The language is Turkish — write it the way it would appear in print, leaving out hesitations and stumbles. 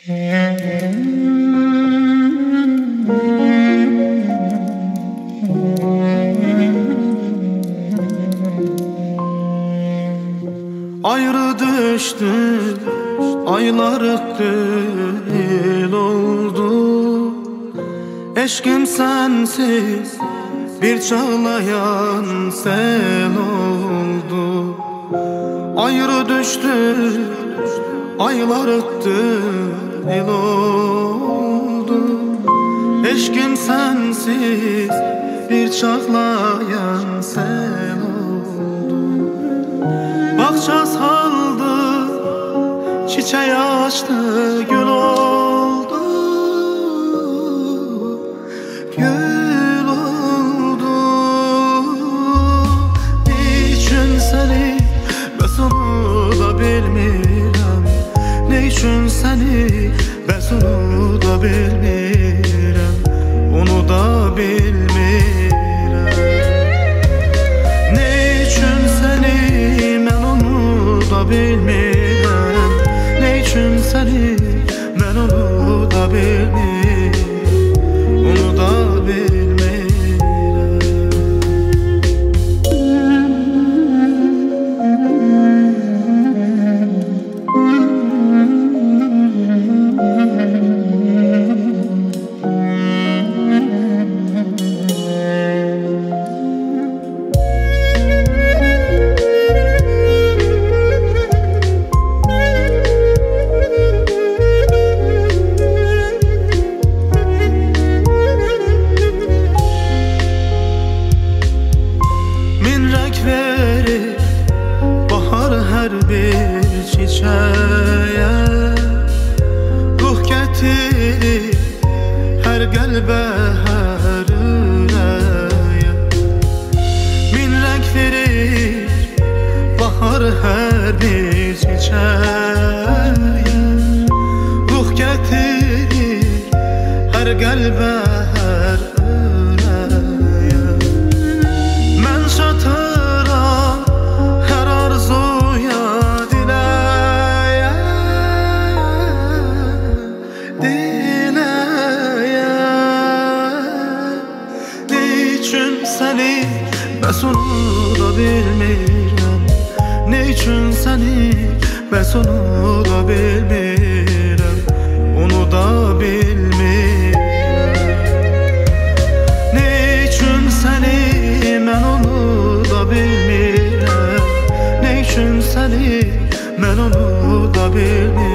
Ayrı düştük, aylar değil oldu. Eşkim sensiz bir çağlayan sel oldu. Ayrı düştük, aylar değil oldu. Eşkim sensiz bir çağlayan sel oldu. Bahçe saldı, çiçeği açtı, gül oldu, gül oldu. Niçin seni, ben onu da bilmirəm. Niçin seni, ben onu da bilmirəm. Onu da bilmirəm. Niçin seni, ben onu da bilmirəm. Niçin seni, ben onu da bilmirəm. Onu da bilmirəm. Verir bahar her bir çiçeğe, ruh getirir her qəlbə, hər ürəyə. Min rəng verir bahar hər bir çiçeğe, ruh getirir hər qəlbə, hər ürəyə. Mən çatıram hər arzuya, diləyə, diləyə. Niçin səni, bəs onu da bilmirəm. Niçin səni, bəs onu da bilmirəm. Onu da bilmirəm. Niçin səni, mən onu da bilmirəm. Niçin səni, mən onu da bilmirəm.